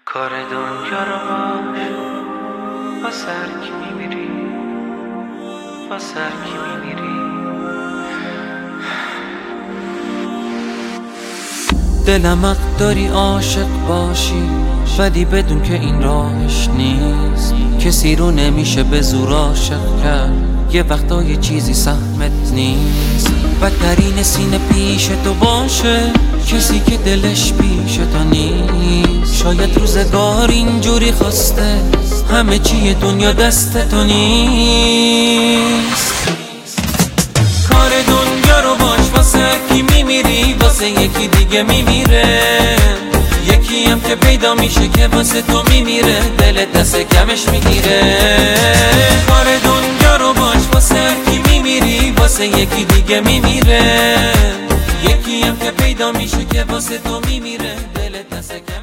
کار دنیا رو باش واسر کی میمیری، واسر کی میمیری. دلم حق داری عاشق باشی، ولی بدون که این راهش نیست. کسی رو نمیشه به زور عاشق کرد، یه وقتا یه چیزی سهمت نیست. بدترین سینه پیش تو باشه کسی که دلش پیش تو نیست. شاید روزگار اینجوری خواسته همه چی دنیا دست تو نیست. کار دنیا رو باش واسه کی میمیری، واسه یکی دیگه میمیره. یکی هم که پیدا میشه که واسه تو میمیره، دلت دست کمش میگیره. کار دنیا رو باش واسه کی میمیری، واسه یکی دیگه میمیره. یکی هم که پیدا میشه که واسه تو میمیره، دلت دست کمش